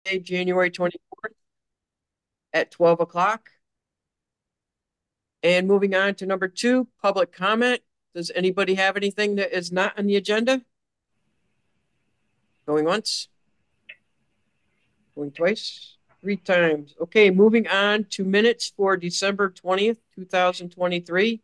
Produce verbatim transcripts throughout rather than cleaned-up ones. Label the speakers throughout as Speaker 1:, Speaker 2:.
Speaker 1: January twenty-fourth at twelve o'clock. And moving on to number two, public comment. Does anybody have anything that is not on the agenda? Going once? Going twice? Three times. Okay, moving on to minutes for December twentieth, two thousand twenty-three.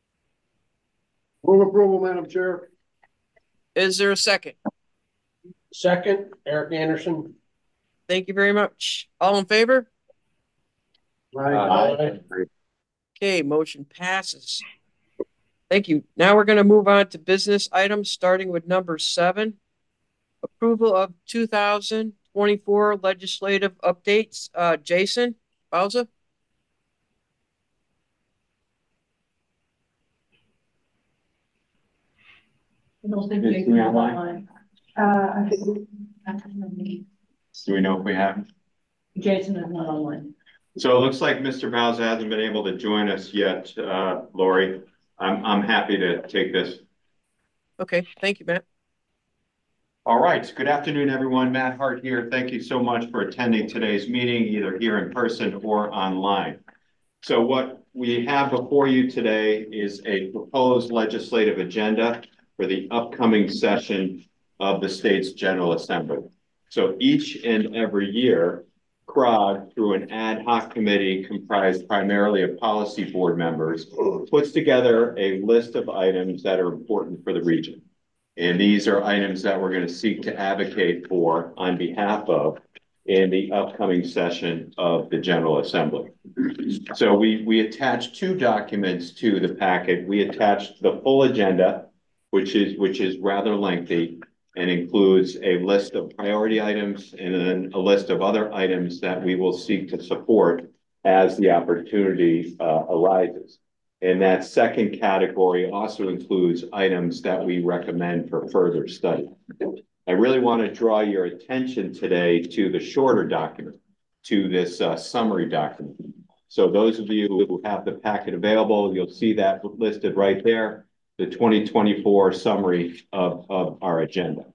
Speaker 2: Move approval, Madam Chair.
Speaker 1: Is there a second?
Speaker 2: Second, Eric Anderson.
Speaker 1: Thank you very much. All in favor?
Speaker 2: Aye. Aye.
Speaker 1: Okay, motion passes. Thank you. Now we're going to move on to business items, starting with number seven. Approval of two thousand twenty-four legislative updates. Uh, Jason Bauza.
Speaker 3: I don't think they can have online. Uh, I think.
Speaker 4: Do we know if we have?
Speaker 3: Jason is not online.
Speaker 4: So it looks like Mister Bowser hasn't been able to join us yet, uh, Lori. I'm, I'm happy to take this.
Speaker 1: Okay, thank you, Matt.
Speaker 4: All right, good afternoon, everyone. Matt Hart here. Thank you so much for attending today's meeting, either here in person or online. So what we have before you today is a proposed legislative agenda for the upcoming session of the state's General Assembly. So each and every year, C R O G, through an ad hoc committee comprised primarily of policy board members, puts together a list of items that are important for the region. And these are items that we're going to seek to advocate for on behalf of in the upcoming session of the General Assembly. So we, we attached two documents to the packet. We attached the full agenda, which is, which is rather lengthy, and includes a list of priority items and then a list of other items that we will seek to support as the opportunity uh, arises. And that second category also includes items that we recommend for further study. I really want to draw your attention today to the shorter document, to this uh, summary document. So those of you who have the packet available, you'll see that listed right there, the twenty twenty-four summary of, of our agenda.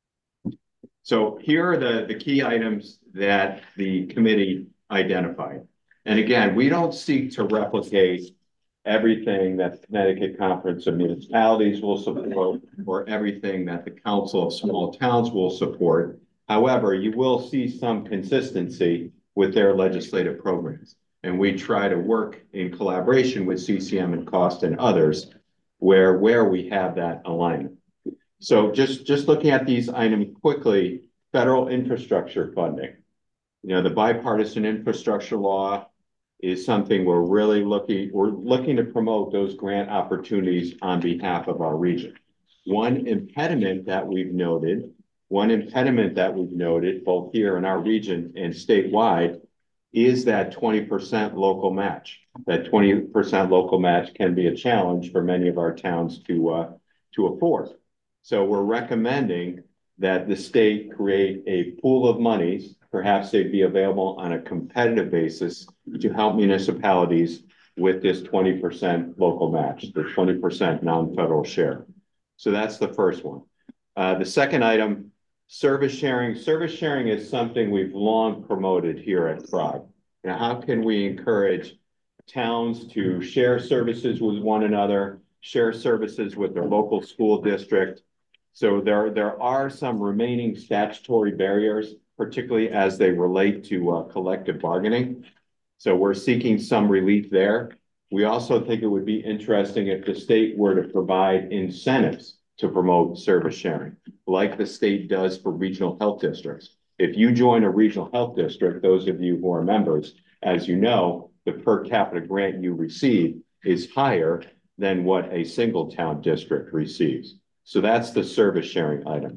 Speaker 4: So here are the, the key items that the committee identified. And again, we don't seek to replicate everything that the Connecticut Conference of Municipalities will support or everything that the Council of Small Towns will support. However, you will see some consistency with their legislative programs. And we try to work in collaboration with C C M and COST and others where, where we have that alignment. So just, just looking at these items quickly, federal infrastructure funding. You know, the bipartisan infrastructure law is something we're really looking, we're looking to promote those grant opportunities on behalf of our region. One impediment that we've noted, one impediment that we've noted both here in our region and statewide is that twenty percent local match. That twenty percent local match can be a challenge for many of our towns to, uh, to afford. So we're recommending that the state create a pool of monies. Perhaps they'd be available on a competitive basis to help municipalities with this twenty percent local match, the twenty percent non-federal share. So that's the first one. Uh, the second item, service sharing. Service sharing is something we've long promoted here at C R O G. Now, how can we encourage towns to share services with one another, share services with their local school district? So there, there are some remaining statutory barriers, particularly as they relate to uh, collective bargaining. So we're seeking some relief there. We also think it would be interesting if the state were to provide incentives to promote service sharing, like the state does for regional health districts. If you join a regional health district, those of you who are members, as you know, the per capita grant you receive is higher than what a single town district receives. So that's the service sharing item.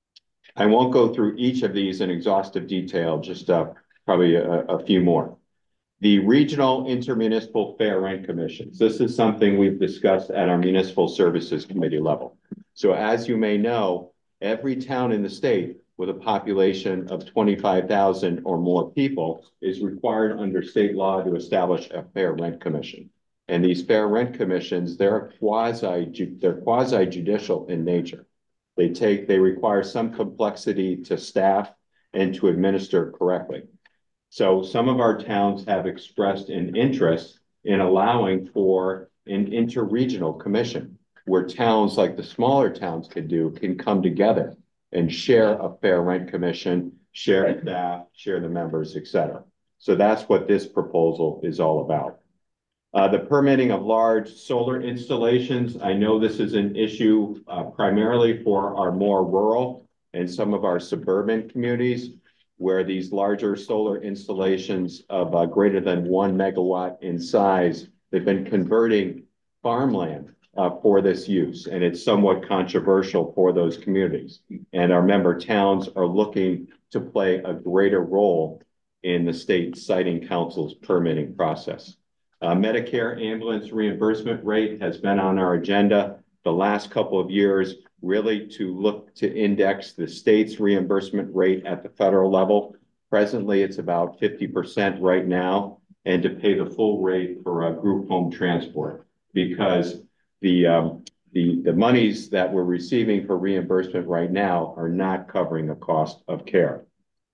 Speaker 4: I won't go through each of these in exhaustive detail, just uh, probably a, a few more. The regional intermunicipal fair rent commissions. This is something we've discussed at our municipal services committee level. So as you may know, every town in the state with a population of twenty-five thousand or more people is required under state law to establish a fair rent commission. And these fair rent commissions, they're quasi, they're quasi-judicial in nature. They take, they require some complexity to staff and to administer correctly. So some of our towns have expressed an interest in allowing for an interregional commission, where towns like the smaller towns could do, can come together and share a fair rent commission, share staff, share the members, et cetera. So that's what this proposal is all about. Uh, the permitting of large solar installations. I know this is an issue uh, primarily for our more rural and some of our suburban communities, where these larger solar installations of uh, greater than one megawatt in size, they've been converting farmland uh, for this use, and it's somewhat controversial for those communities. And our member towns are looking to play a greater role in the state siting council's permitting process. Uh, Medicare ambulance reimbursement rate has been on our agenda the last couple of years, really to look to index the state's reimbursement rate at the federal level. Presently, it's about fifty percent right now, and to pay the full rate for a group home transport, because the, um, the, the monies that we're receiving for reimbursement right now are not covering the cost of care.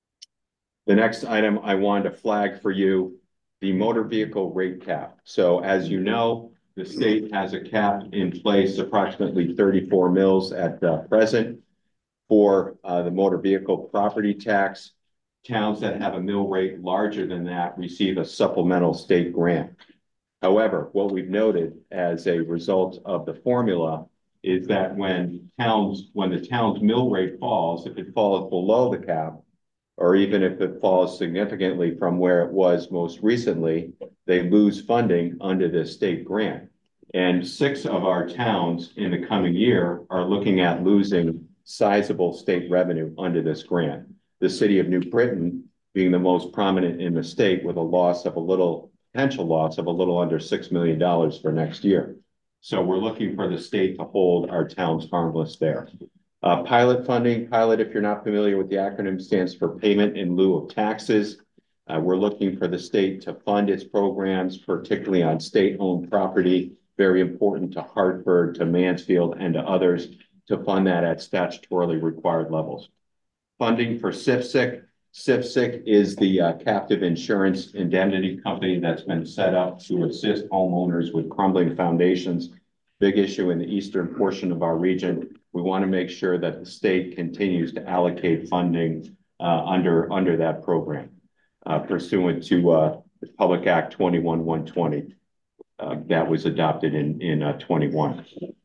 Speaker 4: The next item I wanted to flag for you, the motor vehicle rate cap. So as you know, the state has a cap in place, approximately thirty-four mils at uh, present for uh, the motor vehicle property tax. Towns that have a mill rate larger than that receive a supplemental state grant. However, what we've noted as a result of the formula is that when towns, when the town's mill rate falls, if it falls below the cap, or even if it falls significantly from where it was most recently, they lose funding under the state grant. And six of our towns in the coming year are looking at losing sizable state revenue under this grant. The city of New Britain being the most prominent in the state, with a loss of a little, potential loss of a little under six million dollars for next year. So we're looking for the state to hold our towns harmless there. Uh, pilot funding, pilot, if you're not familiar with the acronym, stands for payment in lieu of taxes. Uh, we're looking for the state to fund its programs, particularly on state-owned property, very important to Hartford, to Mansfield, and to others, to fund that at statutorily required levels. Funding for C I F S I C. C I F S I C is the uh, captive insurance indemnity company that's been set up to assist homeowners with crumbling foundations. Big issue in the eastern portion of our region. We want to make sure that the state continues to allocate funding uh, under, under that program, uh, pursuant to uh, the Public Act twenty-one one twenty uh, that was adopted in, in uh, twenty-one.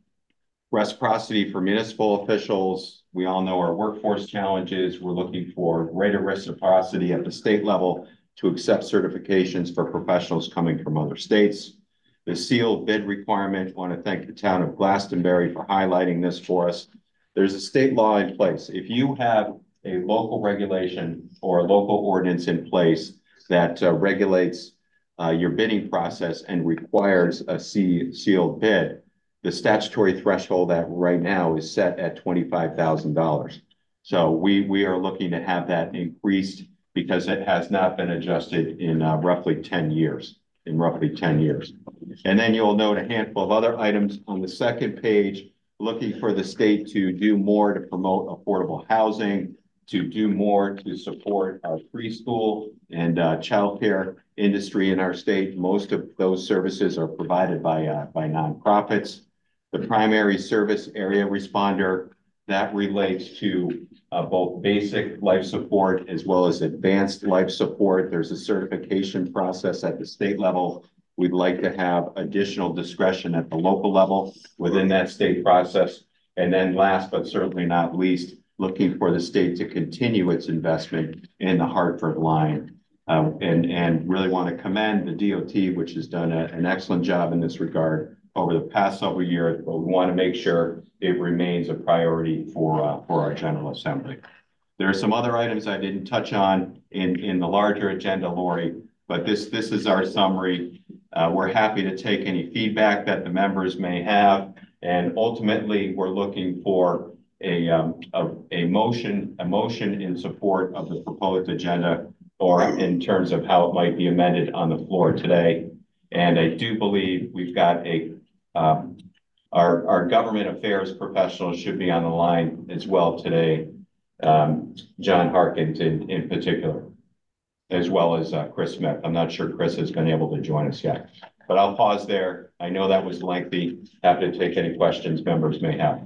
Speaker 4: Reciprocity for municipal officials. We all know our workforce challenges. We're looking for greater reciprocity at the state level to accept certifications for professionals coming from other states. The sealed bid requirement, I want to thank the town of Glastonbury for highlighting this for us. There's a state law in place. If you have a local regulation or a local ordinance in place that uh, regulates uh, your bidding process and requires a sealed bid, the statutory threshold that right now is set at twenty-five thousand dollars. So we, we are looking to have that increased because it has not been adjusted in uh, roughly ten years. in roughly ten years. And then you'll note a handful of other items on the second page, looking for the state to do more to promote affordable housing, to do more to support our preschool and uh, childcare industry in our state. Most of those services are provided by, uh, by nonprofits. The primary service area responder, that relates to uh, both basic life support as well as advanced life support. There's a certification process at the state level. We'd like to have additional discretion at the local level within that state process. And then last, but certainly not least, looking for the state to continue its investment in the Hartford line. Uh, and, and really want to commend the D O T, which has done a, an excellent job in this regard over the past several years, but we want to make sure it remains a priority for, uh, for our General Assembly. There are some other items I didn't touch on in, in the larger agenda, Lori, but this, this is our summary. Uh, we're happy to take any feedback that the members may have, and ultimately we're looking for a, um, a, a motion, a motion in support of the proposed agenda, or in terms of how it might be amended on the floor today. And I do believe we've got a Um, our, our government affairs professionals should be on the line as well today. um, John Harkins in, in particular, as well as uh, Chris Smith. I'm not sure Chris has been able to join us yet, but I'll pause there. I know that was lengthy. Happy to take any questions members may have.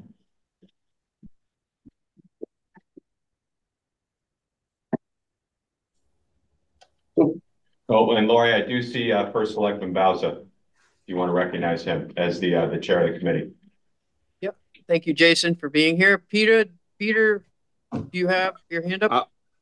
Speaker 4: Oh, and Lori, I do see uh, First Selectman Bauza. You want to recognize him as the uh, the chair of the committee.
Speaker 1: Yep. Thank you, Jason, for being here. Peter, Peter, do you have your hand up?
Speaker 5: Uh,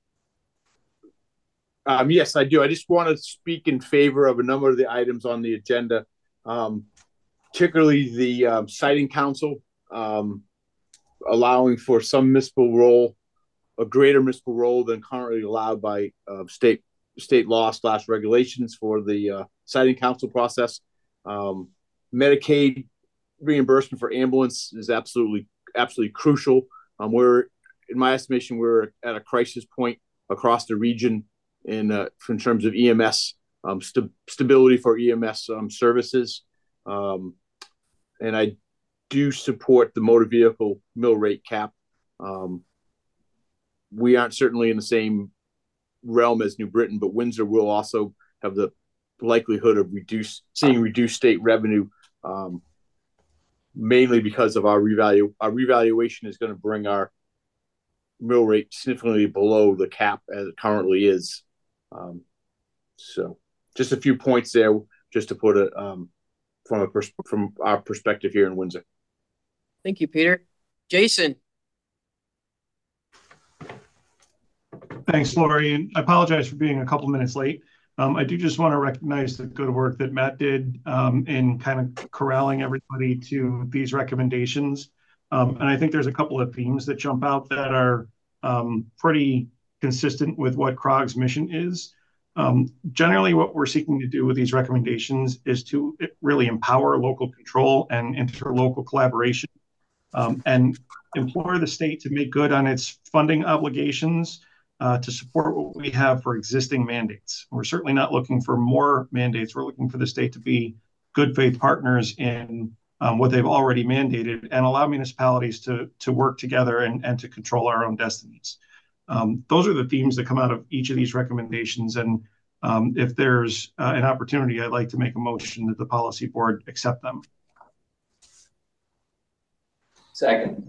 Speaker 5: um, yes, I do. I just want to speak in favor of a number of the items on the agenda, um, particularly the um, siting council, um, allowing for some municipal role, a greater municipal role than currently allowed by uh, state state law slash regulations for the uh, siting council process. Um, Medicaid reimbursement for ambulance is absolutely, absolutely crucial. Um, we're, in my estimation, we're at a crisis point across the region in, uh, in terms of E M S, um, st- stability for E M S um, services. Um, and I do support the motor vehicle mill rate cap. Um, we aren't certainly in the same realm as New Britain, but Windsor will also have the likelihood of reduce seeing reduced state revenue, um, mainly because of our revalue. Our revaluation is going to bring our mill rate significantly below the cap as it currently is. Um, so, just a few points there, just to put it um, from a pers- from our perspective here in Windsor.
Speaker 1: Thank you, Peter. Jason.
Speaker 6: Thanks, Lori, and I apologize for being a couple minutes late. Um, I do just want to recognize the good work that Matt did um, in kind of corralling everybody to these recommendations. Um, and I think there's a couple of themes that jump out that are um, pretty consistent with what C R O G's mission is. Um, generally, what we're seeking to do with these recommendations is to really empower local control and interlocal collaboration, um, and implore the state to make good on its funding obligations Uh, to support what we have for existing mandates. We're certainly not looking for more mandates. We're looking for the state to be good faith partners in um, what they've already mandated and allow municipalities to, to work together and, and to control our own destinies. Um, those are the themes that come out of each of these recommendations. And um, if there's uh, an opportunity, I'd like to make a motion that the policy board accept them.
Speaker 2: Second.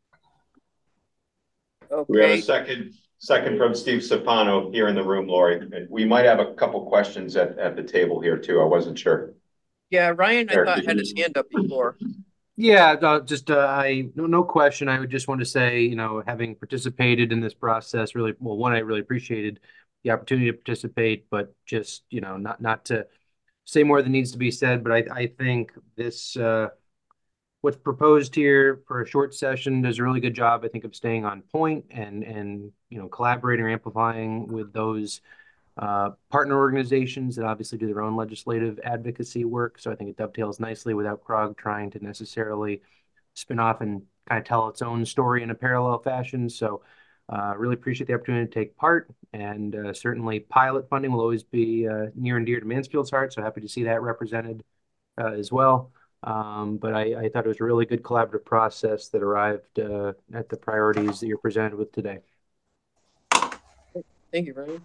Speaker 4: We have a
Speaker 1: Okay.
Speaker 4: second. Second from Steve Sapano here in the room, Lori. And we might have a couple questions at, at the table here too. I wasn't sure.
Speaker 1: Yeah, Ryan, I
Speaker 4: Eric,
Speaker 1: thought
Speaker 4: did
Speaker 1: had
Speaker 4: you-
Speaker 1: his hand up before.
Speaker 7: Yeah, uh, just uh, I no, no question. I would just want to say, you know, having participated in this process, really, well, one, I really appreciated the opportunity to participate, but just, you know, not not to say more than needs to be said, but I I think this uh, what's proposed here for a short session does a really good job, I think, of staying on point and and you know collaborating or amplifying with those uh, partner organizations that obviously do their own legislative advocacy work. So I think it dovetails nicely without C R O G trying to necessarily spin off and kind of tell its own story in a parallel fashion. So uh, really appreciate the opportunity to take part, and uh, certainly pilot funding will always be uh, near and dear to Mansfield's heart. So happy to see that represented uh, as well. Um, but I, I thought it was a really good collaborative process that arrived uh, at the priorities that you're presented with today.
Speaker 1: Thank you, Ryan.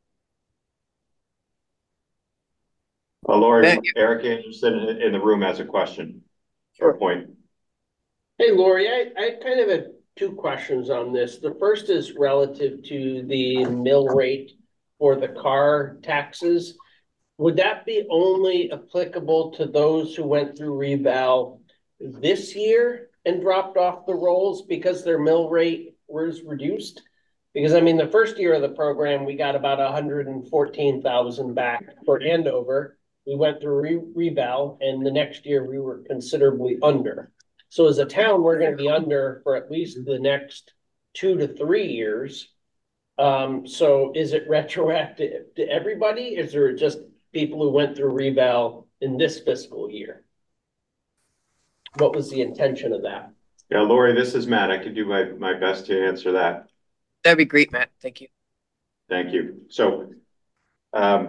Speaker 4: Well, Lori,
Speaker 1: Matt,
Speaker 4: Eric Anderson in, in the room has a question or a point.
Speaker 2: Hey, Lori, I, I kind of had two questions on this. The first is relative to the mill rate for the car taxes. Would that be only applicable to those who went through reval this year and dropped off the rolls because their mill rate was reduced? Because I mean, the first year of the program, we got about one hundred fourteen thousand back for Andover. We went through re reval, and the next year we were considerably under. So as a town, we're going to be under for at least the next two to three years. Um, so is it retroactive to everybody? Is there just people who went through reval in this fiscal year? What was the intention of that?
Speaker 4: Yeah, Lori, this is Matt. I can do my, my best to answer that.
Speaker 1: That'd be great, Matt. Thank you.
Speaker 4: Thank you. So um,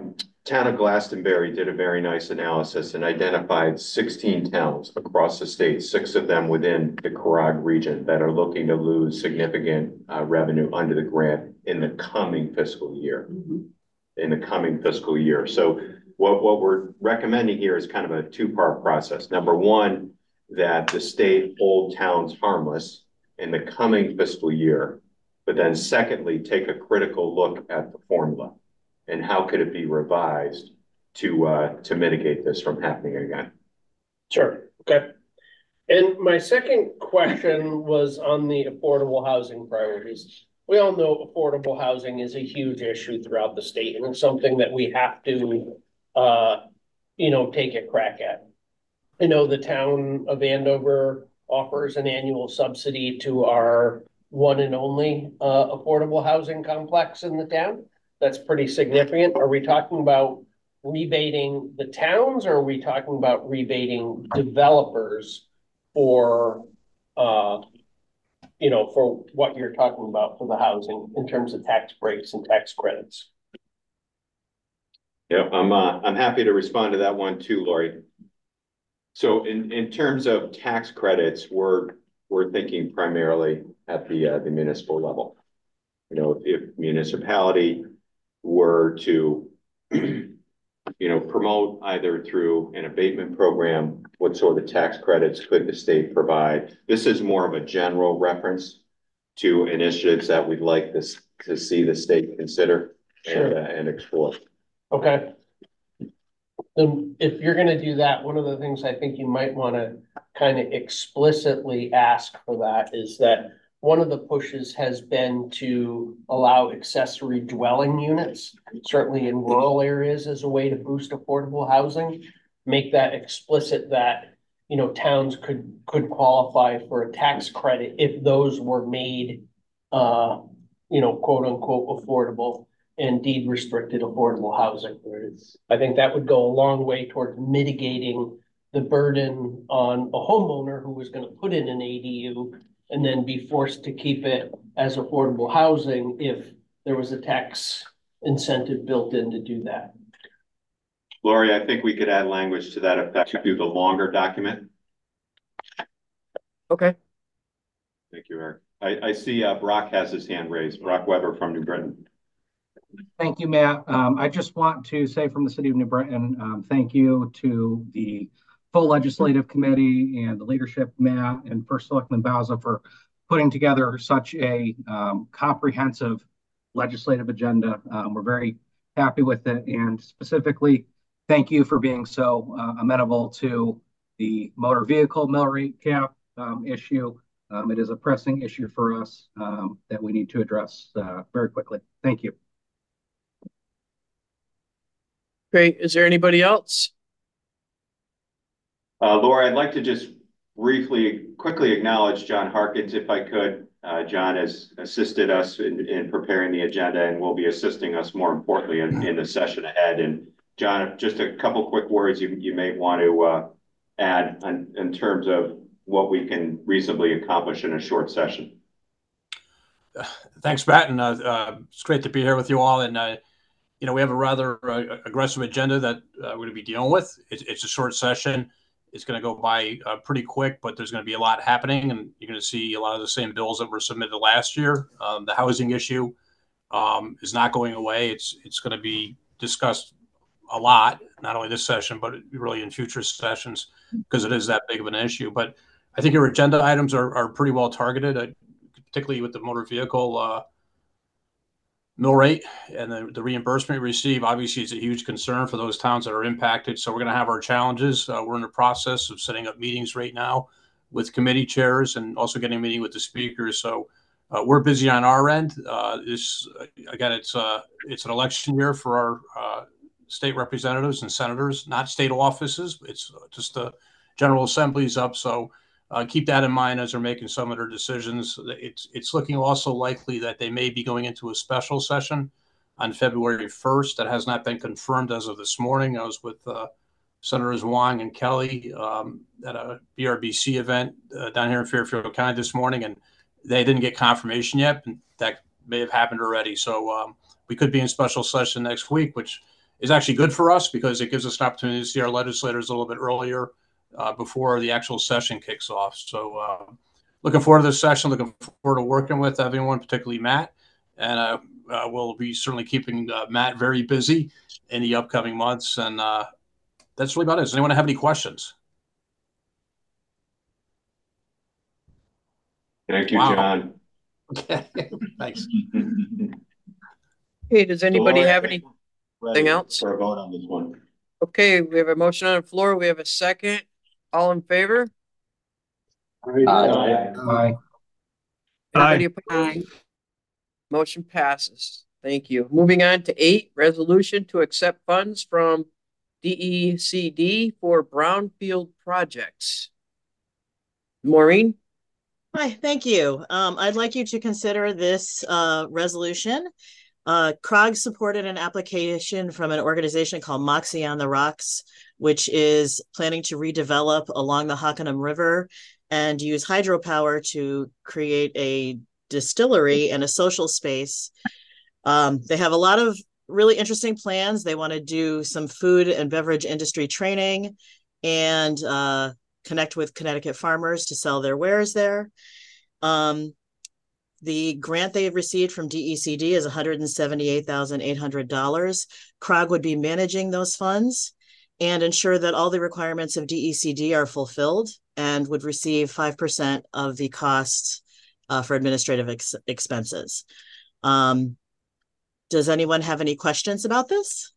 Speaker 4: town of Glastonbury did a very nice analysis and identified sixteen towns across the state, six of them within the Carrag region that are looking to lose significant uh, revenue under the grant in the coming fiscal year. Mm-hmm. In the coming fiscal year. So what, what we're recommending here is kind of a two-part process. Number one, that the state hold towns harmless in the coming fiscal year, but then secondly, take a critical look at the formula and how could it be revised to uh, to mitigate this from happening again.
Speaker 2: Sure. Okay. And my second question was on the affordable housing priorities. We all know affordable housing is a huge issue throughout the state, and it's something that we have to, uh, you know, take a crack at. I know the town of Andover offers an annual subsidy to our one and only uh, affordable housing complex in the town. That's pretty significant. Are we talking about rebating the towns, or are we talking about rebating developers for, uh, you know, for what you're talking about for the housing in terms of tax breaks and tax credits?
Speaker 4: Yeah, I'm uh, I'm happy to respond to that one too, Lori. So in, in terms of tax credits, we're we're thinking primarily at the uh, the municipal level. You know, if, if municipality were to, you know, promote either through an abatement program, what sort of tax credits could the state provide? This is more of a general reference to initiatives that we'd like this to see the state consider
Speaker 2: Sure.
Speaker 4: and, uh, and explore.
Speaker 2: Okay. Then if you're going to do that, one of the things I think you might want to kind of explicitly ask for that is that one of the pushes has been to allow accessory dwelling units, certainly in rural areas, as a way to boost affordable housing. Make that explicit that, you know, towns could could qualify for a tax credit if those were made, uh, you know, quote unquote affordable and deed restricted affordable housing. I think that would go a long way towards mitigating the burden on a homeowner who was going to put in an A D U and then be forced to keep it as affordable housing if there was a tax incentive built in to do that.
Speaker 4: Lori, I think we could add language to that effect to do the longer document.
Speaker 1: Okay.
Speaker 4: Thank you, Eric. I, I see uh, Brock has his hand raised. Brock Weber from New Britain.
Speaker 8: Thank you, Matt. Um, I just want to say from the city of New Britain, um, thank you to the full legislative committee and the leadership, Matt and First Selectman Bauza, for putting together such a um, comprehensive legislative agenda. Um, we're very happy with it, and specifically, thank you for being so uh, amenable to the motor vehicle mill rate cap um, issue. Um, it is a pressing issue for us um, that we need to address uh, very quickly. Thank you.
Speaker 1: Great. Is there anybody else?
Speaker 4: Uh, Laura, I'd like to just briefly, quickly acknowledge John Harkins, if I could. Uh, John has assisted us in, in preparing the agenda and will be assisting us more importantly in, in the session ahead. And John, just a couple quick words you, you may want to uh, add on, in terms of what we can reasonably accomplish in a short session.
Speaker 9: Uh, thanks, Matt. And uh, uh, it's great to be here with you all. And uh, you know, we have a rather uh, aggressive agenda that uh, we're going to be dealing with. It's, it's a short session. It's going to go by uh, pretty quick, but there's going to be a lot happening, and you're going to see a lot of the same bills that were submitted last year. Um, the housing issue um, is not going away. It's it's going to be discussed a lot, not only this session, but really in future sessions, because it is that big of an issue. But I think your agenda items are, are pretty well targeted, uh, particularly with the motor vehicle uh, mill rate and the, the reimbursement we receive. Obviously, it's a huge concern for those towns that are impacted. So we're going to have our challenges. Uh, we're in the process of setting up meetings right now with committee chairs and also getting a meeting with the speakers. So uh, we're busy on our end. Uh, this again, it's uh, it's an election year for our uh, state representatives and senators, not state offices. It's just the General Assembly's up. So Uh, keep that in mind as they're making some of their decisions. It's it's looking also likely that they may be going into a special session on February first. That has not been confirmed as of this morning. I was with uh, Senators Wong and Kelly um, at a B R B C event uh, down here in Fairfield County this morning, and they didn't get confirmation yet, and that may have happened already. So um, we could be in special session next week, which is actually good for us because it gives us an opportunity to see our legislators a little bit earlier uh, before the actual session kicks off. So uh, looking forward to this session, looking forward to working with everyone, particularly Matt. And uh, uh, we'll be certainly keeping uh, Matt very busy in the upcoming months. And uh, that's really about it. Does anyone have any questions?
Speaker 4: Thank you,
Speaker 9: Wow.
Speaker 4: John.
Speaker 9: Okay, thanks.
Speaker 1: Okay, does anybody
Speaker 4: Lori, I
Speaker 1: have
Speaker 4: think
Speaker 1: anything
Speaker 4: we're ready
Speaker 1: else?
Speaker 4: for a vote on this one?
Speaker 1: Okay, we have a motion on the floor. We have a second. All in favor?
Speaker 8: Aye.
Speaker 6: Aye.
Speaker 1: Anybody opposed? Motion passes. Thank you. Moving on to eight, resolution to accept funds from D E C D for brownfield projects. Maureen?
Speaker 10: Hi, thank you. Um, I'd like you to consider this uh, resolution. Uh, C R O G supported an application from an organization called Moxie on the Rocks, which is planning to redevelop along the Hockanum River and use hydropower to create a distillery and a social space. Um, they have a lot of really interesting plans. They want to do some food and beverage industry training and uh, connect with Connecticut farmers to sell their wares there. Um, the grant they received from D E C D is one hundred seventy-eight thousand eight hundred dollars. C R O G would be managing those funds and ensure that all the requirements of D E C D are fulfilled and would receive five percent of the cost uh, for administrative ex expenses. Um, does anyone have any questions about this?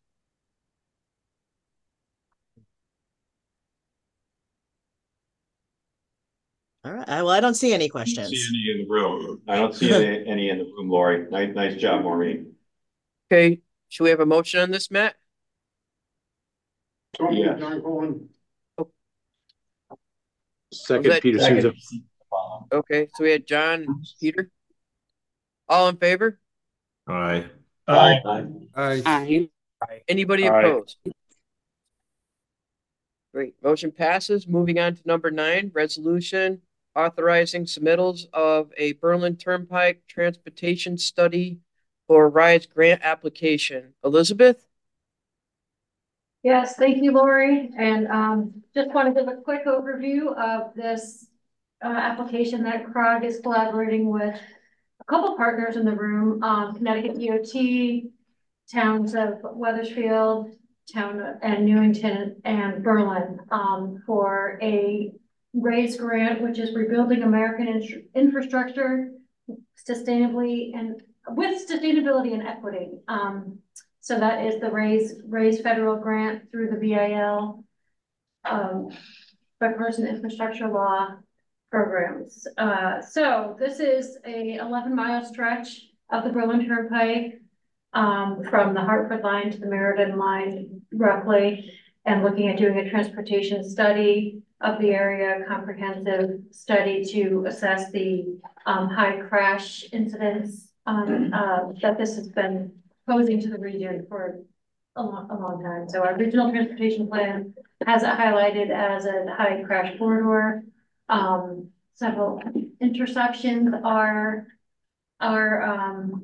Speaker 10: All right. Well, I don't see any questions.
Speaker 4: I don't see any in the room. I don't see any, any in the room, Lori. Nice, nice job, Maureen.
Speaker 1: Okay, should we have a motion on this, Matt?
Speaker 4: Yes.
Speaker 5: Second,
Speaker 1: that-
Speaker 5: Peter Souza.
Speaker 1: Okay, so we had John and Peter. All in favor?
Speaker 6: Aye.
Speaker 8: Aye.
Speaker 1: Anybody
Speaker 5: Aye.
Speaker 1: opposed? Great, motion passes. Moving on to number nine, resolution authorizing submittals of a Berlin Turnpike transportation study for RISE grant application. Elizabeth?
Speaker 3: Yes, thank you, Lori. And um, just want to give a quick overview of this uh, application that C R O G is collaborating with a couple partners in the room, um, Connecticut D O T, towns of Weathersfield, town and Newington and Berlin um, for a RAISE grant, which is rebuilding American in infrastructure sustainably and with sustainability and equity. Um, so that is the RAISE, RAISE federal grant through the B I L, um, bipartisan infrastructure law programs. Uh, so this is a eleven mile stretch of the Berlin Turnpike um, from the Hartford line to the Meriden line roughly, and looking at doing a transportation study of the area, comprehensive study to assess the um, high crash incidents um, uh, that this has been posing to the region for a long, a long time. So our regional transportation plan has it highlighted as a high crash corridor. Um, several intersections are, are um,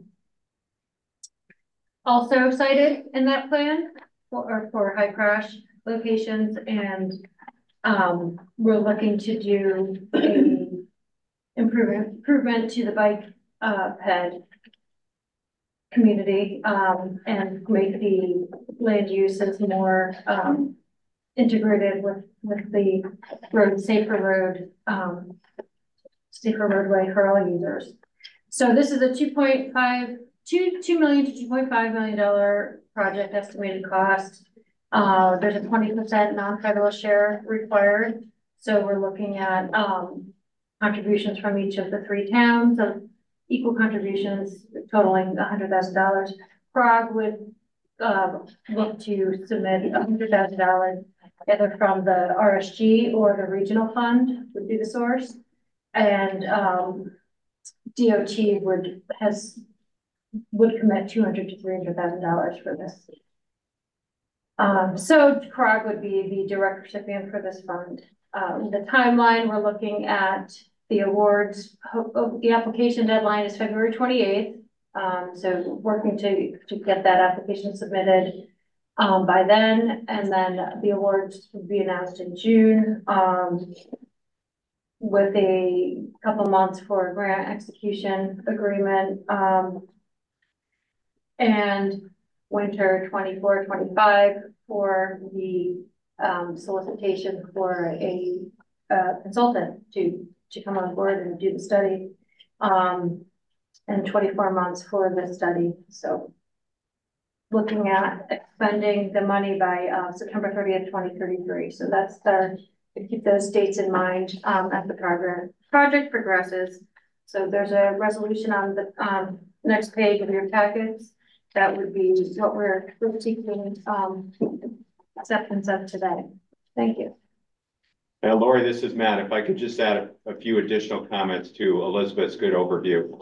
Speaker 3: also cited in that plan for, for high crash locations, and um, we're looking to do a improvement improvement to the bike uh, ped community um, and make the land uses more um, integrated with with the road safer road um, safer roadway for all users. So this is a two point five two two million to two point five million dollar project estimated cost. Uh, there's a twenty percent non-federal share required. So we're looking at um, contributions from each of the three towns of equal contributions totaling one hundred thousand dollars. C R O G would uh, look to submit one hundred thousand dollars either from the R S G or the regional fund would be the source. And um, D O T would has would commit two hundred to three hundred thousand dollars for this. Um, so C R O G would be the direct recipient for this fund. Um, the timeline, we're looking at the awards. The application deadline is February twenty-eighth. Um, so working to, to get that application submitted. um, by then, and then the awards will be announced in June, um, with a couple months for a grant execution agreement, um, and winter twenty-four, twenty-five for the, um, solicitation for a, uh, consultant to, to come on board and do the study, um, and twenty-four months for the study, so looking at expending the money by, uh, September thirtieth, twenty thirty-three. So that's the, to keep those dates in mind, um, as the progress, project progresses. So there's a resolution on the, um, next page of your packets. That would be what we're, we're seeking, um, acceptance of today. Thank you.
Speaker 4: Now, Lori, this is Matt. If I could just add a, a few additional comments to Elizabeth's good overview.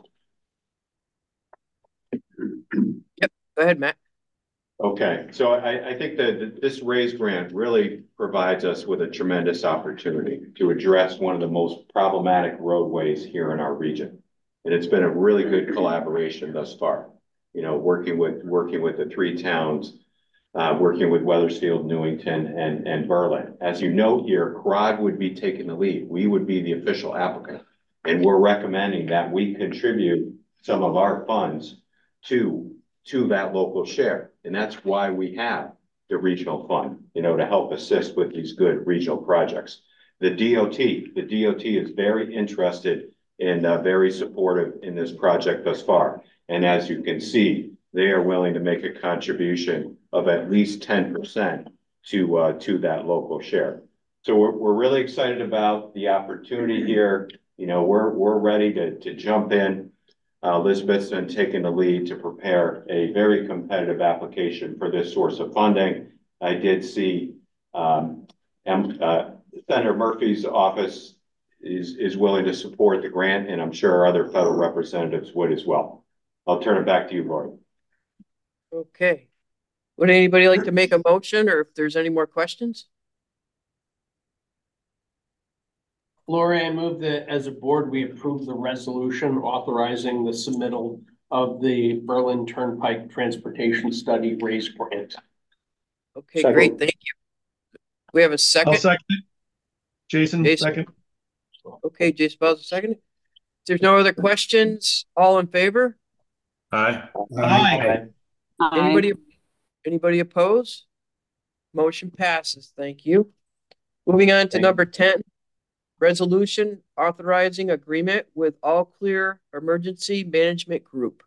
Speaker 1: Yep, go ahead, Matt.
Speaker 4: Okay, so I, I think that this RAISE grant really provides us with a tremendous opportunity to address one of the most problematic roadways here in our region. And it's been a really good collaboration thus far. You know, working with working with the three towns, uh, working with Wethersfield, Newington, and, and Berlin. As you note here, C R O G would be taking the lead. We would be the official applicant. And we're recommending that we contribute some of our funds to to that local share. And that's why we have the regional fund, you know, to help assist with these good regional projects. The D O T, the D O T is very interested and uh, very supportive in this project thus far. And as you can see, they are willing to make a contribution of at least ten percent to uh, to that local share. So we're, we're really excited about the opportunity here. You know, we're, we're ready to, to jump in. Uh, Elizabeth's been taking the lead to prepare a very competitive application for this source of funding. I did see um, M, uh, Senator Murphy's office is, is willing to support the grant, and I'm sure other federal representatives would as well. I'll turn it back to you, Lori.
Speaker 1: Okay. Would anybody like to make a motion, or if there's any more questions?
Speaker 2: Lori, I move that as a board, we approve the resolution authorizing the submittal of the Berlin Turnpike Transportation Study RAISE grant.
Speaker 1: Okay,
Speaker 2: Second.
Speaker 1: great. Thank you. We have a
Speaker 6: I'll
Speaker 1: second.
Speaker 6: second it. Jason,
Speaker 1: Jason.
Speaker 6: second.
Speaker 1: Okay, Jason Bowles, second. If there's no other questions, all in favor?
Speaker 9: Aye.
Speaker 6: Aye.
Speaker 1: Anybody, anybody opposed? Motion passes. Thank you. Moving on to
Speaker 4: Thank
Speaker 1: number ten, resolution authorizing agreement with All Clear Emergency Management Group.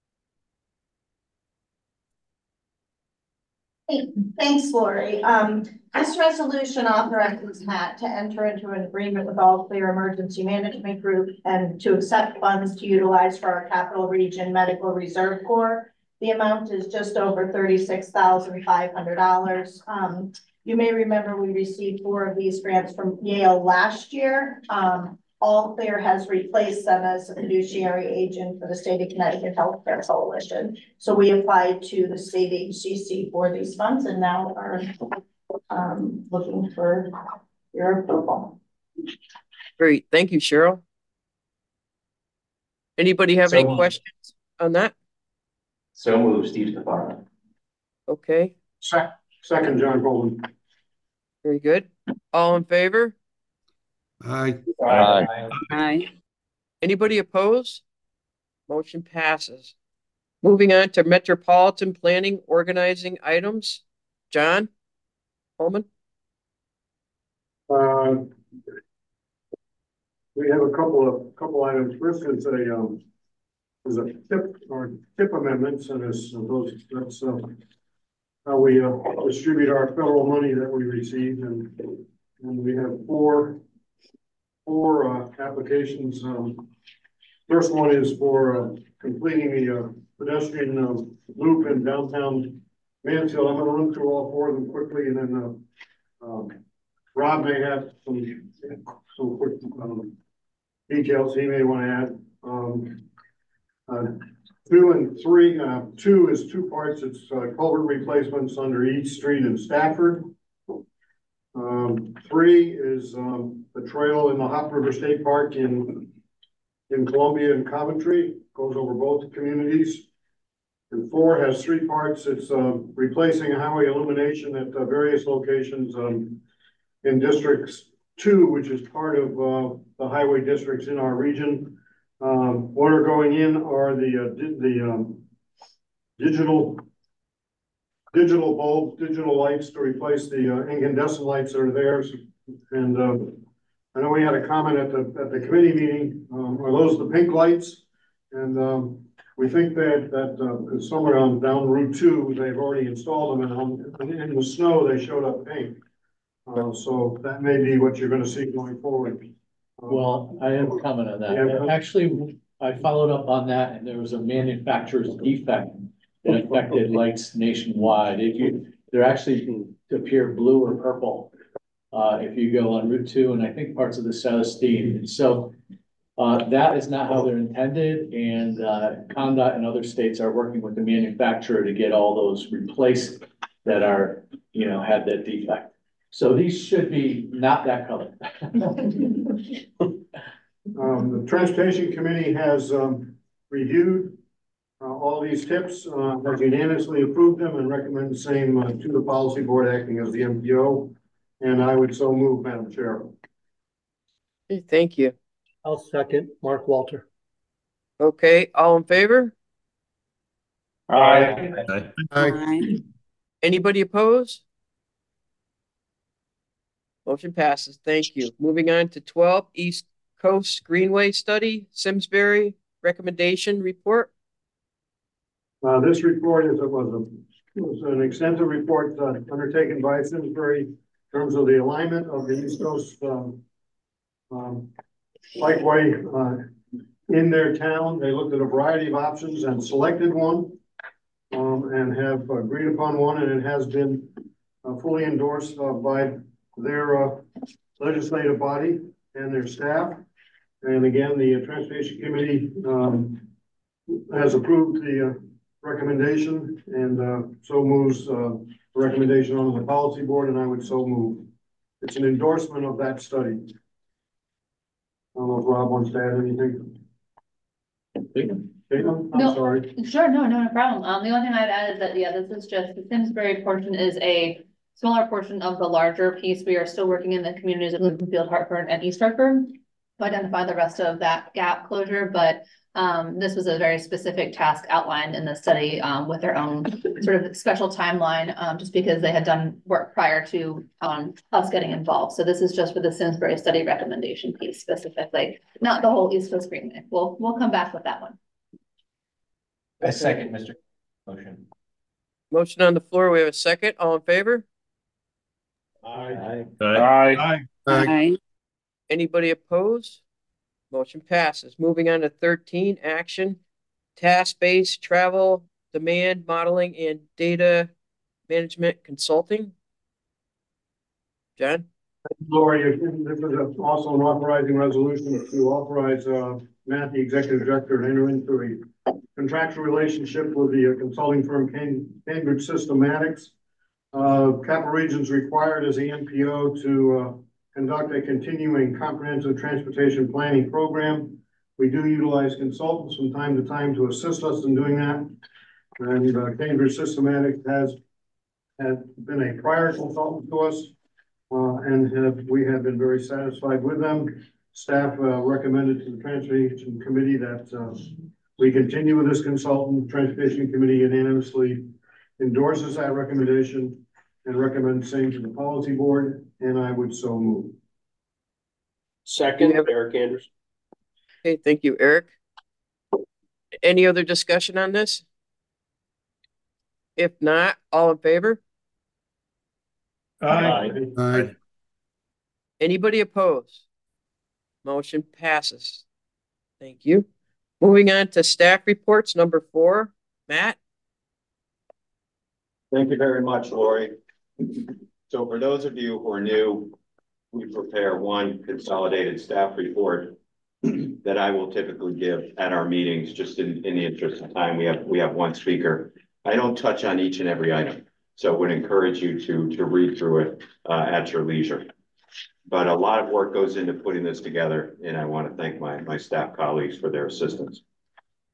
Speaker 11: Thanks, Lori. Um, this resolution authorizes Matt to enter into an agreement with All Clear Emergency Management Group and to accept funds to utilize for our Capital Region Medical Reserve Corps. The amount is just over thirty-six thousand five hundred dollars. Um, you may remember we received four of these grants from Yale last year. Um, All Clear has replaced them as a fiduciary agent for the State of Connecticut Healthcare Coalition. So we applied to the state H C C for these funds and now are um, looking for your approval.
Speaker 1: Great. Thank you, Cheryl. Anybody have
Speaker 12: So
Speaker 1: any
Speaker 12: moved.
Speaker 1: questions on that?
Speaker 12: So moved, Steve Stefano.
Speaker 1: Okay,
Speaker 2: Second, second, John Golden.
Speaker 1: very good. All in favor?
Speaker 9: Aye.
Speaker 12: Aye.
Speaker 13: Aye.
Speaker 1: Anybody opposed? Motion passes. Moving on to Metropolitan Planning Organizing items. John Holman?
Speaker 14: Uh, we have a couple of, couple items. First is a, um, is a tip or tip amendments, and it's those, that's, uh, how we, uh, distribute our federal money that we receive, and, and we have four, four, uh, applications. Um, first one is for, uh, completing the, uh, pedestrian, uh, loop in downtown Mansfield. I'm gonna run through all four of them quickly, and then, uh, um, Rob may have some, some quick, um, details he may want to add. Um, uh, two and three, uh, two is two parts. It's uh, culvert replacements under East Street in Stafford. Um, three is um, the trail in the Hop River State Park in in Columbia and Coventry. Goes over both communities. And four has three parts. It's uh, replacing highway illumination at uh, various locations um, in districts two, which is part of uh, the highway districts in our region. Um, what are going in are the uh, di the um, digital digital bulbs, digital lights to replace the uh, incandescent lights that are there. And um, I know we had a comment at the at the committee meeting. Um, are those the pink lights? And um, we think that that uh, somewhere on down Route Two, they've already installed them, and on, in the snow they showed up pink. Uh, so that may be what you're going to see going forward. Um,
Speaker 12: Well, I have a comment on that.
Speaker 14: Yeah.
Speaker 12: Actually, I followed up on that and there was a manufacturer's defect that affected lights nationwide. If you, they're actually appear blue or purple. Uh, if you go on Route two and I think parts of the South Steam. And so uh, that is not how they're intended. And uh, ComDOT and other states are working with the manufacturer to get all those replaced that are, you know, had that defect. So these should be not that color.
Speaker 14: Um, the Transportation Committee has um, reviewed uh, all these tips, uh, has unanimously approved them and recommend the same uh, to the policy board acting as the M P O. And I would so move, Madam Chair.
Speaker 1: Okay, thank you.
Speaker 13: I'll second. Mark Walter.
Speaker 1: Okay, all in favor?
Speaker 9: Aye.
Speaker 13: Aye.
Speaker 1: Anybody opposed? Motion passes. Thank you. Moving on to twelve, East Coast Greenway Study, Simsbury Recommendation Report.
Speaker 14: Uh, this report is, it was a, it was an extensive report uh, undertaken by Simsbury in terms of the alignment of the East Coast um, um, Bikeway uh, in their town. They looked at a variety of options and selected one um, and have agreed upon one, and it has been uh, fully endorsed uh, by their uh, legislative body and their staff. And again, the uh, Transportation Committee um, has approved the uh, recommendation and uh, so moves uh, the recommendation on the policy board, and I would so move. It's an endorsement of that study. I don't know if Rob wants to add anything. Caitlin, I'm
Speaker 15: No.
Speaker 14: sorry.
Speaker 15: Sure, no, no, no problem. Um, the only thing I'd add is that, yeah, this is just, the Simsbury portion is a smaller portion of the larger piece. We are still working in the communities of Lincolnfield, Hartford, and East Hartford to identify the rest of that gap closure, but um, this was a very specific task outlined in the study um, with their own sort of special timeline, um, just because they had done work prior to um, us getting involved. So this is just for the Simsbury study recommendation piece specifically, not the whole East Coast Greenway. We'll, we'll come back with that one.
Speaker 12: I second Mister Motion.
Speaker 1: Motion on the floor. We have a second. All in favor?
Speaker 12: Aye.
Speaker 9: Aye.
Speaker 13: Aye.
Speaker 1: Anybody opposed? Motion passes. Moving on to thirteen, action, task-based travel, demand modeling, and data management consulting. John?
Speaker 14: Lori, this is a- also an authorizing resolution to authorize uh, Matt, the executive director, to enter into a contractual relationship with the uh, consulting firm Cam- Cambridge Systematics. Uh, Capital Regions required as the N P O to uh, conduct a continuing comprehensive transportation planning program. We do utilize consultants from time to time to assist us in doing that. And uh, Cambridge Systematics has, has been a prior consultant to us. Uh, and have, we have been very satisfied with them. Staff uh, recommended to the Transportation Committee that uh, we continue with this consultant. Transportation Committee unanimously endorses that recommendation and recommends same to the policy board, and I would so move.
Speaker 2: Second,
Speaker 1: have-
Speaker 2: Eric Anderson.
Speaker 1: Okay, thank you, Eric. Any other discussion on this? If not, all in favor?
Speaker 14: Aye.
Speaker 13: Aye.
Speaker 1: Anybody opposed? Motion passes. Thank you. Moving on to staff reports, number four, Matt?
Speaker 4: Thank you very much, Lori. So for those of you who are new, we prepare one consolidated staff report that I will typically give at our meetings, just in, in the interest of time. We have, we have one speaker. I don't touch on each and every item, so would encourage you to, to read through it uh, at your leisure. But a lot of work goes into putting this together, and I want to thank my, my staff colleagues for their assistance.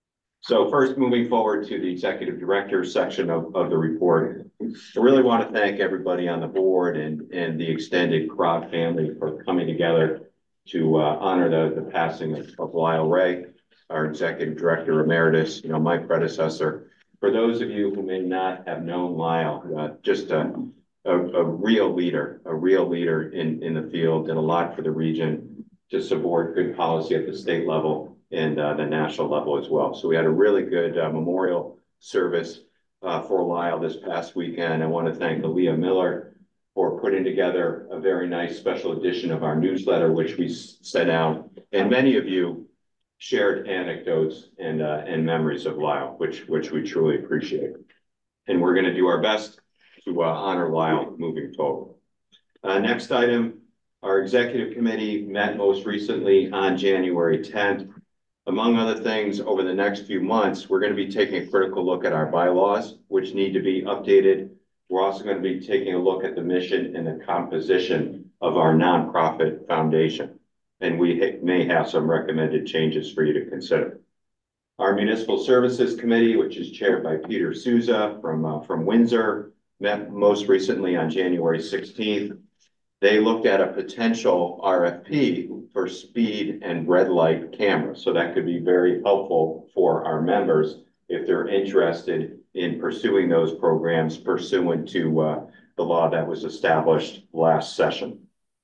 Speaker 4: So first, moving forward to the executive director section of, of the report, I really want to thank everybody on the board and, and the extended CROG family for coming together to uh, honor the, the passing of, of Lyle Ray, our executive director emeritus, you know, my predecessor. For those of you who may not have known Lyle, uh, just a, a, a real leader, a real leader in, in the field, did a lot for the region to support good policy at the state level and uh, the national level as well. So we had a really good uh, memorial service uh, for Lyle this past weekend. I want to thank Aaliyah Miller for putting together a very nice special edition of our newsletter, which we sent out. And many of you shared anecdotes and uh, and memories of Lyle, which which we truly appreciate. And we're going to do our best to uh, honor Lyle moving forward. Uh, next item, our executive committee met most recently on January tenth. Among other things, over the next few months, we're going to be taking a critical look at our bylaws, which need to be updated. We're also going to be taking a look at the mission and the composition of our nonprofit foundation. And we ha- may have some recommended changes for you to consider. Our Municipal Services Committee, which is chaired by Peter Souza from, uh, from Windsor, met most recently on January sixteenth. They looked at a potential R F P for speed and red light cameras. So that could be very helpful for our members if they're interested in pursuing those programs pursuant to uh, the law that was established last session.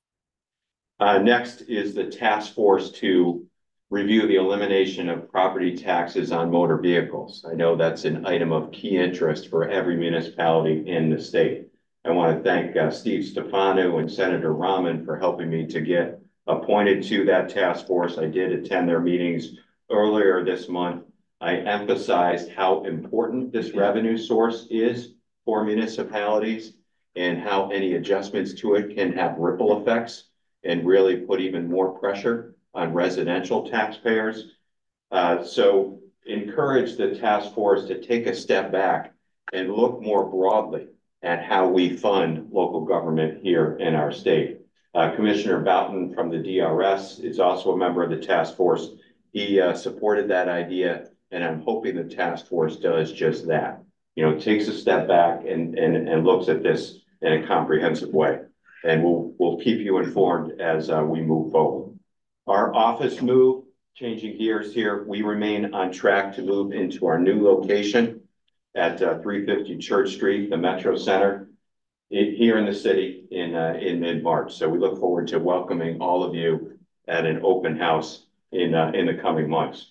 Speaker 4: Uh, next is the task force to review the elimination of property taxes on motor vehicles. I know that's an item of key interest for every municipality in the state. I want to thank uh, Steve Stefano and Senator Rahman for helping me to get appointed to that task force. I did attend their meetings earlier this month. I emphasized how important this revenue source is for municipalities and how any adjustments to it can have ripple effects and really put even more pressure on residential taxpayers. Uh, so encourage the task force to take a step back and look more broadly at how we fund local government here in our state. Uh, Commissioner Boughton from the D R S is also a member of the task force. He uh, supported that idea, and I'm hoping the task force does just that. You know, takes a step back and, and, and looks at this in a comprehensive way. And we'll, we'll keep you informed as uh, we move forward. Our office move, changing gears here, we remain on track to move into our new location at uh, three fifty Church Street, the Metro Center, it, here in the city in uh, in mid-March. So we look forward to welcoming all of you at an open house in uh, in the coming months.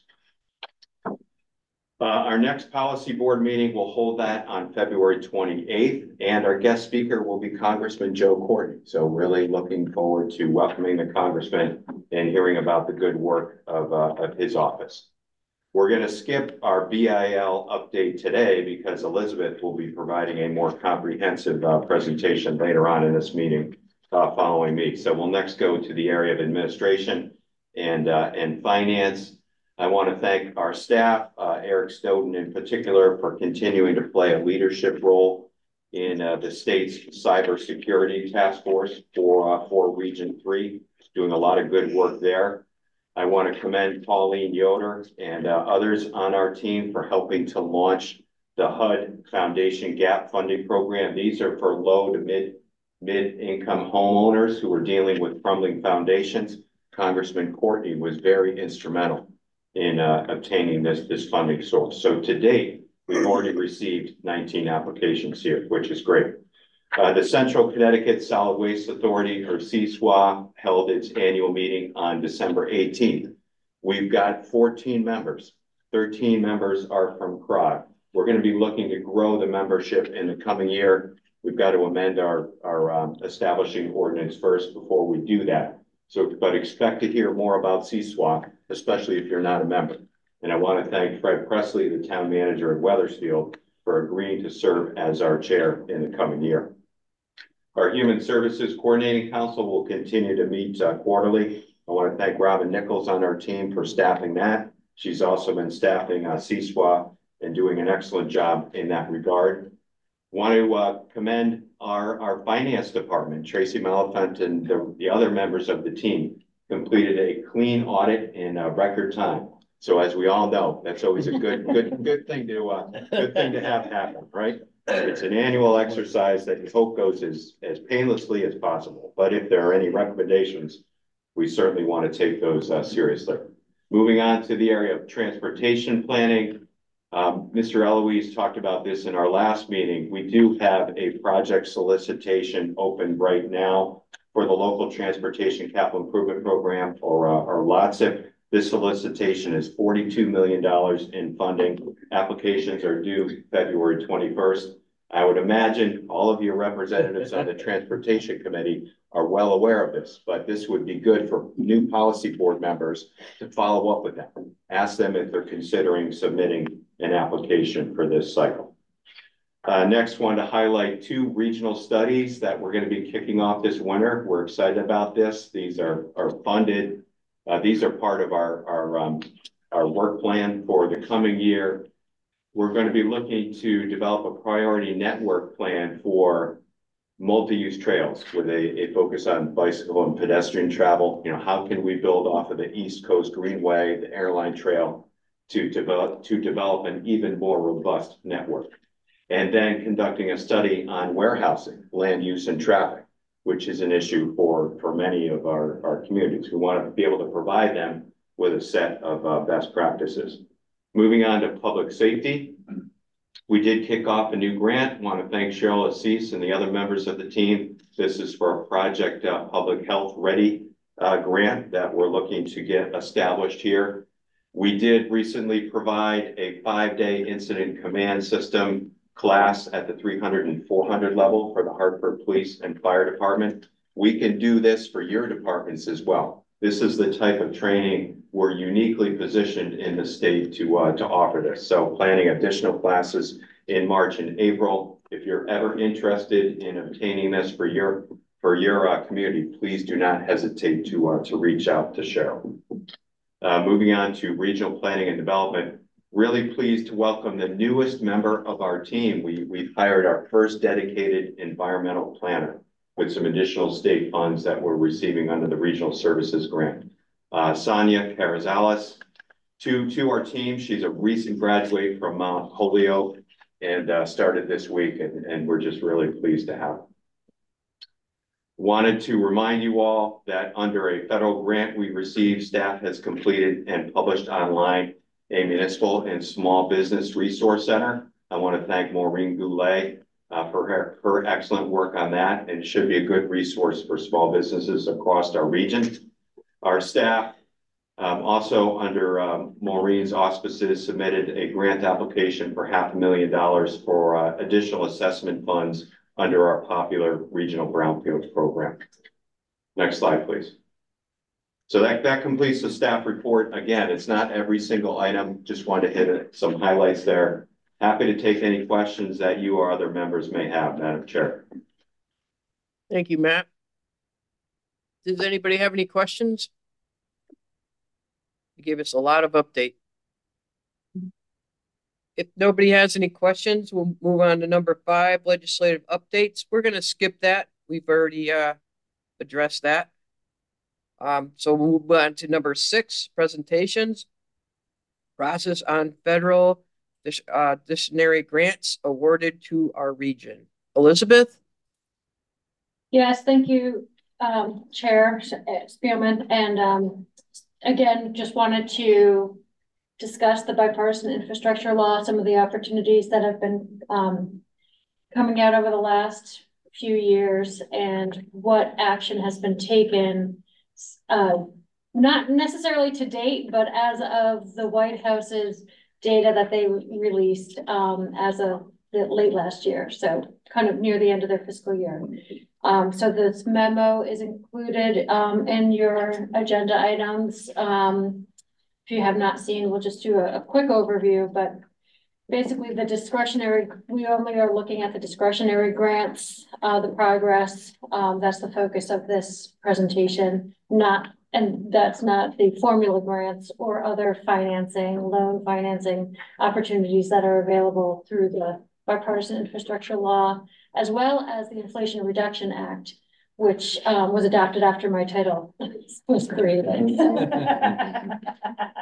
Speaker 4: Uh, our next policy board meeting, we'll hold that on February twenty-eighth, and our guest speaker will be Congressman Joe Courtney. So really looking forward to welcoming the Congressman and hearing about the good work of, uh, of his office. We're going to skip our B I L update today because Elizabeth will be providing a more comprehensive uh, presentation later on in this meeting uh, following me. So we'll next go to the area of administration and, uh, and finance. I want to thank our staff, uh, Eric Stoughton in particular, for continuing to play a leadership role in uh, the state's cybersecurity task force for, uh, for Region three, doing a lot of good work there. I want to commend Pauline Yoder and uh, others on our team for helping to launch the H U D Foundation Gap Funding Program. These are for low to mid, mid-income homeowners who are dealing with crumbling foundations. Congressman Courtney was very instrumental in uh, obtaining this, this funding source. So to date, we've already received nineteen applications here, which is great. Uh, the Central Connecticut Solid Waste Authority, or C S W A, held its annual meeting on December eighteenth. We've got fourteen members. thirteen members are from CROG. We're going to be looking to grow the membership in the coming year. We've got to amend our, our um, establishing ordinance first before we do that. So, but expect to hear more about C S W A, especially if you're not a member. And I want to thank Fred Presley, the town manager at Wethersfield, for agreeing to serve as our chair in the coming year. Our Human Services Coordinating Council will continue to meet uh, quarterly. I want to thank Robin Nichols on our team for staffing that. She's also been staffing uh, C S W A and doing an excellent job in that regard. Want to uh, commend our, our finance department. Tracy Malafant and the, the other members of the team completed a clean audit in uh, record time. So as we all know, that's always a good, good, good thing to, uh, good thing to have happen, right? It's an annual exercise that you hope goes as, as painlessly as possible. But if there are any recommendations, we certainly want to take those uh, seriously. Moving on to the area of transportation planning. Um, Mister Eloise talked about this in our last meeting. We do have a project solicitation open right now for the local transportation capital improvement program, or, uh, or LOTSIP. This solicitation is forty-two million dollars in funding. Applications are due February twenty-first. I would imagine all of your representatives on the transportation committee are well aware of this, but this would be good for new policy board members to follow up with them. Ask them if they're considering submitting an application for this cycle. Uh, next one to highlight two regional studies that we're going to be kicking off this winter. We're excited about this. These are, are funded. Uh, these are part of our, our, um, our work plan for the coming year. We're going to be looking to develop a priority network plan for multi-use trails with a, a focus on bicycle and pedestrian travel. You know, how can we build off of the East Coast Greenway, the airline trail, to develop to develop an even more robust network? And then conducting a study on warehousing, land use, and traffic, which is an issue for, for many of our, our communities. We want to be able to provide them with a set of uh, best practices. Moving on to public safety. We did kick off a new grant. I want to thank Cheryl Assis and the other members of the team. This is for a Project uh, Public Health Ready uh, grant that we're looking to get established here. We did recently provide a five-day incident command system class at the three hundred and four hundred level for the Hartford Police and Fire Department. We can do this for your departments as well. This is the type of training we're uniquely positioned in the state to, uh, to offer this. So planning additional classes in March and April. If you're ever interested in obtaining this for your, for your uh, community, please do not hesitate to, uh, to reach out to Cheryl. Uh, moving on to regional planning and development. Really pleased to welcome the newest member of our team. We, we've hired our first dedicated environmental planner with some additional state funds that we're receiving under the Regional Services Grant. Uh, Sonia Carrizales to, to our team. She's a recent graduate from Mount Holyoke and uh, started this week, and, and we're just really pleased to have her. Wanted to remind you all that under a federal grant we received, staff has completed and published online a municipal and small business resource center. I want to thank Maureen Goulet uh, for her, her excellent work on that, and it should be a good resource for small businesses across our region. Our staff, um, also under um, Maureen's auspices, submitted a grant application for half a million dollars for uh, additional assessment funds under our popular regional brownfields program. Next slide, please. So that, that completes the staff report. Again, it's not every single item. Just wanted to hit some highlights there. Happy to take any questions that you or other members may have, Madam Chair.
Speaker 1: Thank you, Matt. Does anybody have any questions? You gave us a lot of update. If nobody has any questions, we'll move on to number five, legislative updates. We're going to skip that. We've already uh, addressed that. Um, so we'll move on to number six, presentations. Process on federal uh, dictionary grants awarded to our region. Elizabeth?
Speaker 3: Yes, thank you, um, Chair Spielman. And um, again, just wanted to discuss the bipartisan infrastructure law, some of the opportunities that have been um, coming out over the last few years, and what action has been taken, uh, not necessarily to date, but as of the White House's data that they released um, as of the late last year, so kind of near the end of their fiscal year. Um, so this memo is included um, in your agenda items. Um, If you have not seen, we'll just do a, a quick overview, but basically the discretionary, we only are looking at the discretionary grants, uh, the progress, um, that's the focus of this presentation, not, and that's not the formula grants or other financing, loan financing opportunities that are available through the bipartisan infrastructure law, as well as the Inflation Reduction Act, which um, was adopted after my title was created.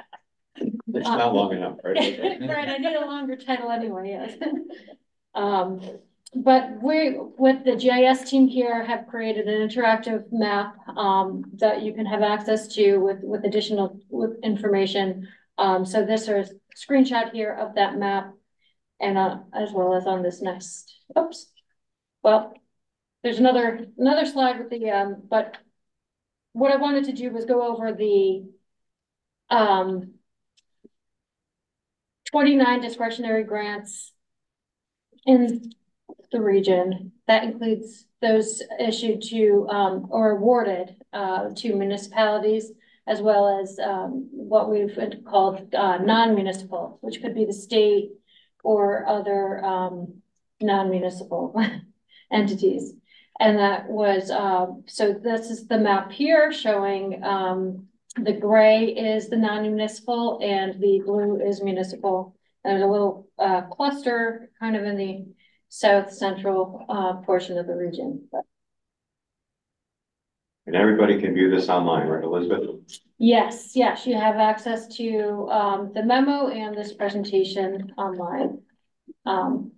Speaker 4: It's not long enough, right?
Speaker 3: Right, I need a longer title anyway, yes. Um, but we, with the G I S team here, have created an interactive map, um, that you can have access to with, with additional, with information. Um, so this is a screenshot here of that map, and, uh, as well as on this next, oops. Well, there's another, another slide with the, um, but what I wanted to do was go over the, um, twenty-nine discretionary grants in the region. That includes those issued to, um, or awarded, uh, to municipalities, as well as, um, what we've called, uh, non-municipal, which could be the state or other, um, non-municipal entities. And that was, um, so this is the map here showing, um, the gray is the non-municipal and the blue is municipal. There's a little, uh, cluster kind of in the south central, uh, portion of the region. But
Speaker 4: And everybody can view this online, right, Elizabeth?
Speaker 3: yes, yes, you have access to, um, the memo and this presentation online. Um,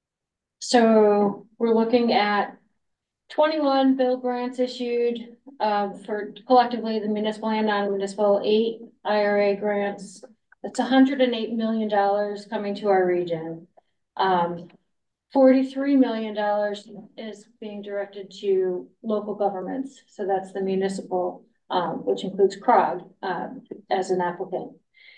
Speaker 3: so we're looking at twenty-one bill grants issued, uh, for collectively the municipal and non-municipal, eight I R A grants. That's one hundred eight million dollars coming to our region. Um, forty-three million dollars is being directed to local governments. So that's the municipal, um, which includes CROG, um, as an applicant,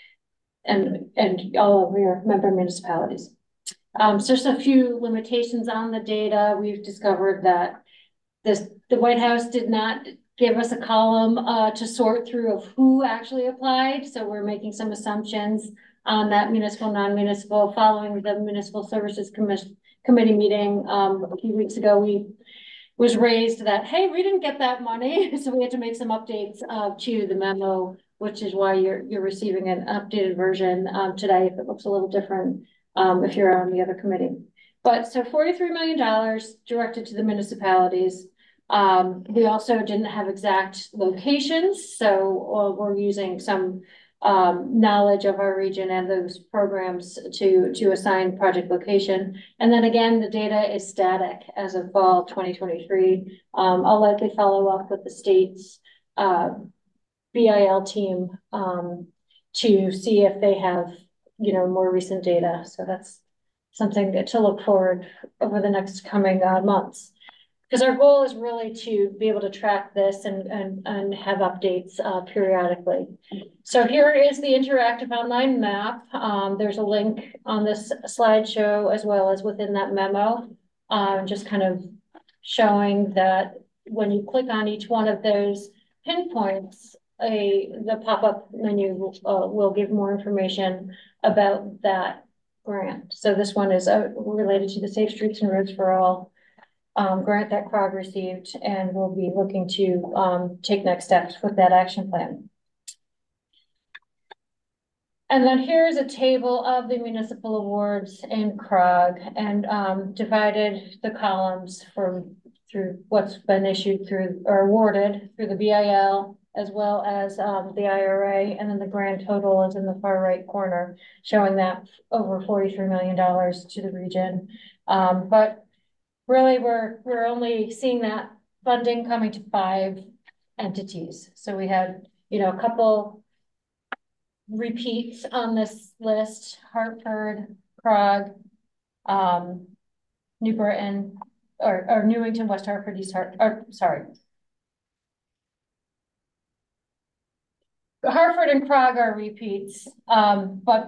Speaker 3: and, and all of your member municipalities. Um, so there's a few limitations on the data. We've discovered that this, the White House did not give us a column, uh, to sort through of who actually applied. So we're making some assumptions on that municipal, non-municipal. Following the Municipal Services Commission committee meeting, um, a few weeks ago, we was raised that, hey, we didn't get that money. So we had to make some updates, uh, to the memo, which is why you're, you're receiving an updated version, um, today, if it looks a little different, um, if you're on the other committee. But so forty-three million dollars directed to the municipalities. Um, we also didn't have exact locations, so uh, we're using some um, knowledge of our region and those programs to, to assign project location. And then again, the data is static as of fall twenty twenty-three. Um, I'll likely follow up with the state's uh, B I L team um, to see if they have, you know, more recent data. So that's something to look forward over the next coming uh, months. Because our goal is really to be able to track this and, and, and have updates uh, periodically. So here is the interactive online map. Um, there's a link on this slideshow as well as within that memo, um, just kind of showing that when you click on each one of those pinpoints, a the pop-up menu uh, will give more information about that grant. So this one is uh, related to the Safe Streets and Roads for All Um, grant that CROG received, and we'll be looking to um, take next steps with that action plan. And then here's a table of the municipal awards in CROG, and um, divided the columns from through what's been issued through or awarded through the B I L, as well as um, the I R A, and then the grand total is in the far right corner, showing that over forty-three million dollars to the region. Um, but really, we're we're only seeing that funding coming to five entities. So we had, you know, a couple repeats on this list: Hartford, CROG, um, New Britain, or, or Newington, West Hartford, East Hartford, or sorry. Hartford and CROG are repeats, um, but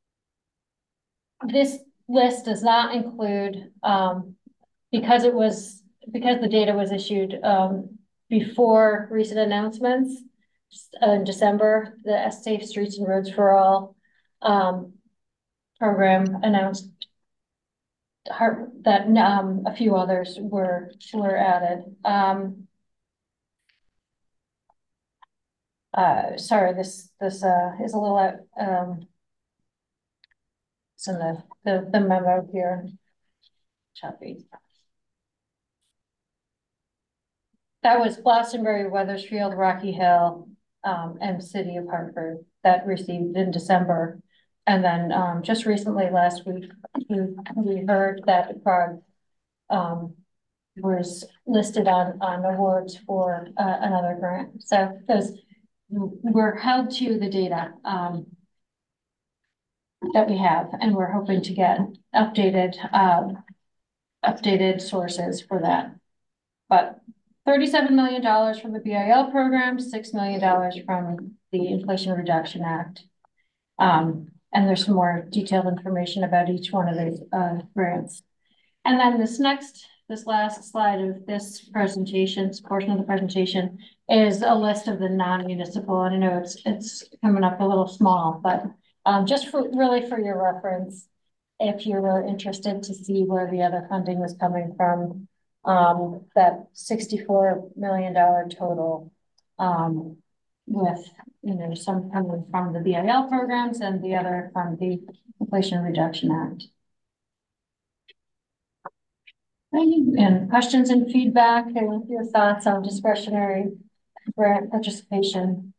Speaker 3: this list does not include um, because it was, because the data was issued um, before recent announcements uh, in December, the Safe Streets and Roads for All um, program announced that um, a few others were, were added. Um, uh, sorry, this, this uh, is a little, um, it's in the, the, the memo here. Choppy. That was Glastonbury, Weathersfield, Rocky Hill, um, and City of Hartford that received in December. And then, um, just recently, last week, we, we heard that the CROG, um, was listed on, on awards for, uh, another grant. So those, we're held to the data, um, that we have, and we're hoping to get updated, um, updated sources for that. But thirty-seven million dollars from the B I L program, six million dollars from the Inflation Reduction Act. Um, and there's some more detailed information about each one of these uh, grants. And then this next, this last slide of this presentation, this portion of the presentation, is a list of the non-municipal. And I know it's it's coming up a little small, but um, just for really for your reference, if you were interested to see where the other funding was coming from, um, that sixty-four million dollars total, um, with, you know, some coming from the B I L programs and the other from the Inflation Reduction Act. And questions and feedback and your thoughts on discretionary grant participation.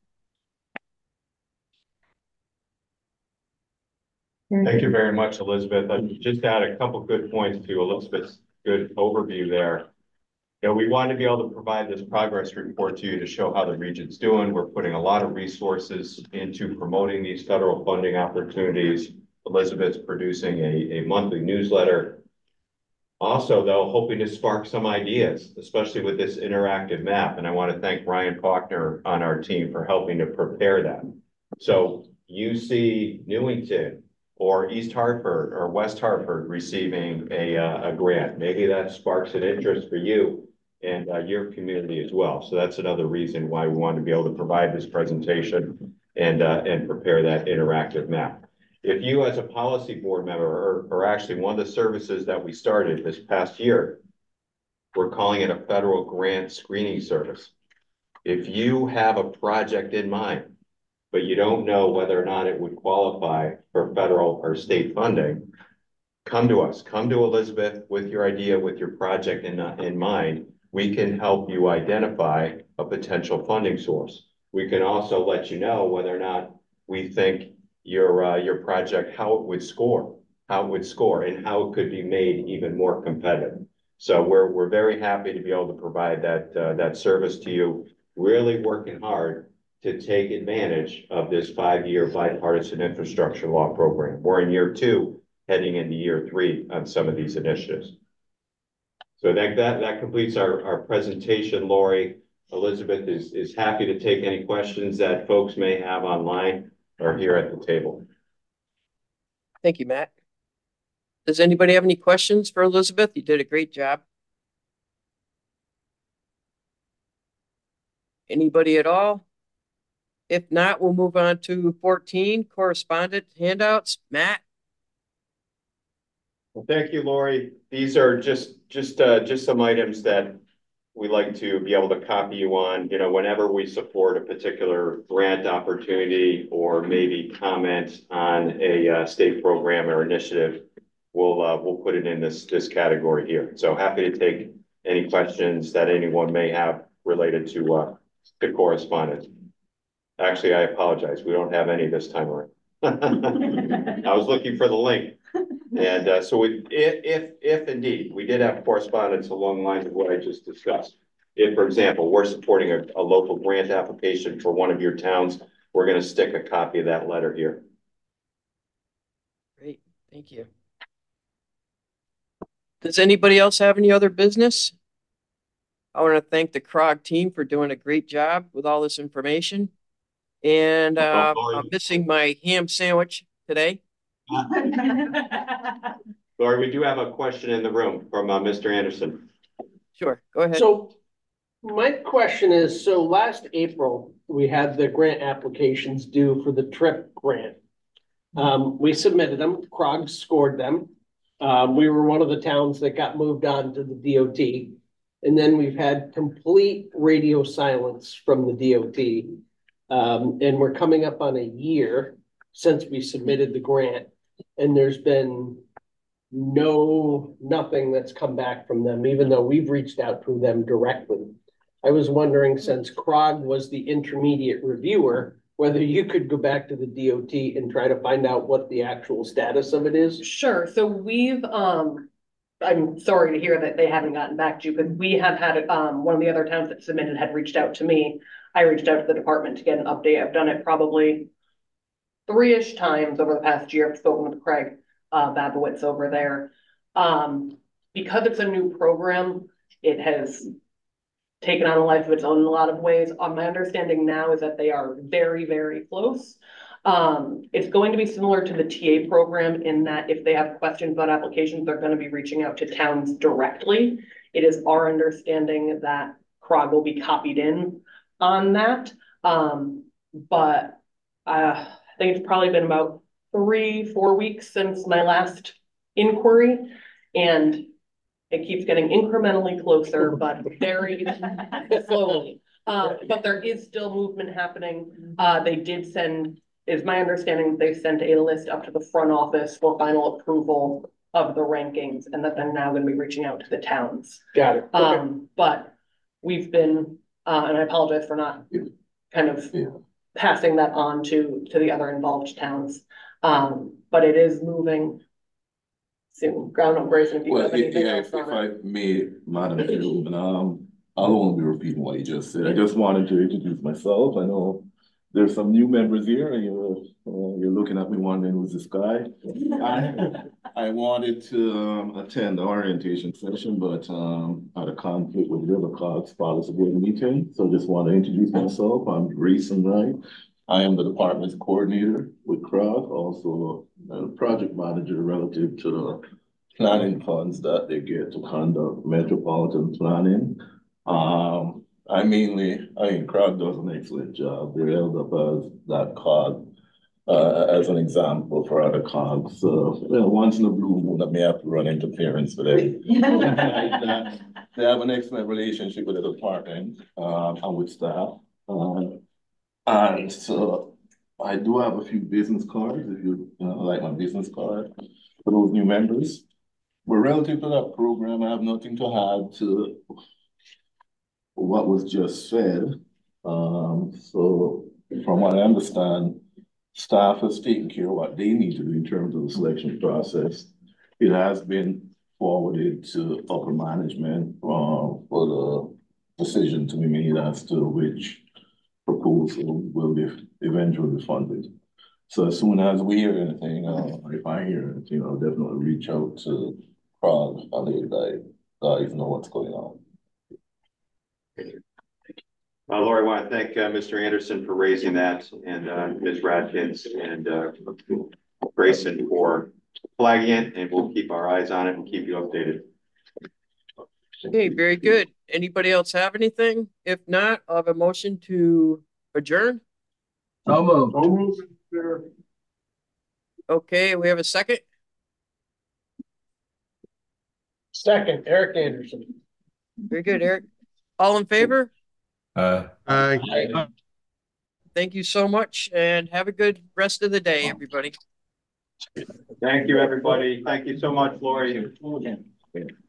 Speaker 4: Thank you very much, Elizabeth. I just add a couple good points to Elizabeth's good overview there. You know, we want to be able to provide this progress report to you to show how the region's doing. We're putting a lot of resources into promoting these federal funding opportunities. Elizabeth's producing a, a monthly newsletter. Also, though, hoping to spark some ideas, especially with this interactive map. And I want to thank Ryan Faulkner on our team for helping to prepare that. So you see Newington or East Hartford or West Hartford receiving a, uh, a grant. Maybe that sparks an interest for you and uh, your community as well. So that's another reason why we want to be able to provide this presentation and, uh, and prepare that interactive map. If you as a policy board member or, or actually one of the services that we started this past year, we're calling it a federal grant screening service. If you have a project in mind, but you don't know whether or not it would qualify for federal or state funding, come to us, come to Elizabeth with your idea, with your project in, uh, in mind. We can help you identify a potential funding source. We can also let you know whether or not we think your, uh, your project, how it would score, how it would score and how it could be made even more competitive. So we're, we're very happy to be able to provide that, uh, that service to you, really working hard to take advantage of this five-year bipartisan infrastructure law program. We're in year two, heading into year three on some of these initiatives. So that, that, that completes our, our presentation, Lori. Elizabeth is, is happy to take any questions that folks may have online or here at the table.
Speaker 1: Thank you, Matt. Does anybody have any questions for Elizabeth? You did a great job. Anybody at all? If not, we'll move on to fourteen, correspondent handouts. Matt?
Speaker 4: Well, thank you, Lori. These are just just uh, just some items that we like to be able to copy you on. You know, whenever we support a particular grant opportunity or maybe comment on a uh, state program or initiative, we'll uh, we'll put it in this this category here. So happy to take any questions that anyone may have related to uh, to correspondence. Actually, I apologize. We don't have any this time around. I was looking for the link. And uh, so we, if, if, if indeed we did have correspondence along the lines of what I just discussed, if, for example, we're supporting a, a local grant application for one of your towns, we're going to stick a copy of that letter here.
Speaker 1: Great. Thank you. Does anybody else have any other business? I want to thank the CROG team for doing a great job with all this information. And uh,
Speaker 4: oh,
Speaker 1: I'm missing my ham sandwich today.
Speaker 4: Lori, we do have a question in the room from uh, Mister Anderson.
Speaker 1: Sure, go ahead.
Speaker 2: So my question is, so last April, we had the grant applications due for the TRIP grant. Um, we submitted them, CROG scored them. Um, we were one of the towns that got moved on to the D O T. And then we've had complete radio silence from the D O T. Um, and we're coming up on a year since we submitted the grant, and there's been no, nothing that's come back from them, even though we've reached out to them directly. I was wondering, since CROG was the intermediate reviewer, whether you could go back to the D O T and try to find out what the actual status of it is?
Speaker 16: Sure, so we've, um, I'm sorry to hear that they haven't gotten back to you, but we have had, um, one of the other towns that submitted had reached out to me. I reached out to the department to get an update. I've done it probably three-ish times over the past year. I've spoken with Craig, uh, Babowitz over there. Um, because it's a new program, it has taken on a life of its own in a lot of ways. Um, my understanding now is that they are very, very close. Um, it's going to be similar to the T A program in that if they have questions about applications, they're going to be reaching out to towns directly. It is our understanding that CROG will be copied in on that. Um, but uh, I think it's probably been about three, four weeks since my last inquiry, and it keeps getting incrementally closer, but very slowly. Uh, but there is still movement happening. Uh, they did send, is my understanding, they sent a list up to the front office for final approval of the rankings, and that they're now going to be reaching out to the towns.
Speaker 2: Got it. Okay.
Speaker 16: Um, but we've been, uh, and I apologize for not kind of
Speaker 17: Yeah.
Speaker 16: passing that on to, to the other involved towns. Um, but it is moving soon. Groundhog Grayson, if you
Speaker 17: Well,
Speaker 16: have
Speaker 17: yeah,
Speaker 16: anything
Speaker 17: yeah,
Speaker 16: else
Speaker 17: if,
Speaker 16: on
Speaker 17: if
Speaker 16: it.
Speaker 17: I may, Madam Chairwoman, um, I don't want to be repeating what you just said. I just wanted to introduce myself. I know there's some new members here, and you're, uh, you're looking at me wondering who's this guy. I, I wanted to um, attend the orientation session, but um, had a conflict with Rivercog's Fathers of Good meeting, so just want to introduce myself. I'm Grayson Wright. I am the department's coordinator with CROG, also a project manager relative to the planning funds that they get to conduct metropolitan planning. Um, I mainly, I mean, CROG does an excellent job. They're held up as that cog, uh, as an example for other cogs. So, you know, once in a blue moon, I may have to run interference for them. They have an excellent relationship with the department, um, and with staff. Um, and so I do have a few business cards, if you, you know, like my business card for those new members. But relative to that program, I have nothing to add to what was just said. Um, so from what I understand, staff has taken care of what they need to do in terms of the selection process. It has been forwarded to upper management uh, for the decision to be made as to which proposal will be eventually funded. So as soon as we hear anything, uh, if I hear anything, I'll definitely reach out to CROG and let guys, guys know what's going on.
Speaker 4: Uh, Lori, I want to thank uh, Mister Anderson for raising that, and uh, Miz Radkins and uh, Grayson for flagging it, and we'll keep our eyes on it and keep you updated.
Speaker 1: Okay, very good. Anybody else have anything? If not, I'll have a motion to adjourn.
Speaker 8: So moved.
Speaker 14: So moved, Chair.
Speaker 1: Okay, we have a second.
Speaker 2: Second, Eric Anderson.
Speaker 1: Very good, Eric. All in favor?
Speaker 17: Uh,
Speaker 14: Aye.
Speaker 1: Thank you so much, and have a good rest of the day, everybody.
Speaker 4: Thank you, everybody. Thank you so much, Lori.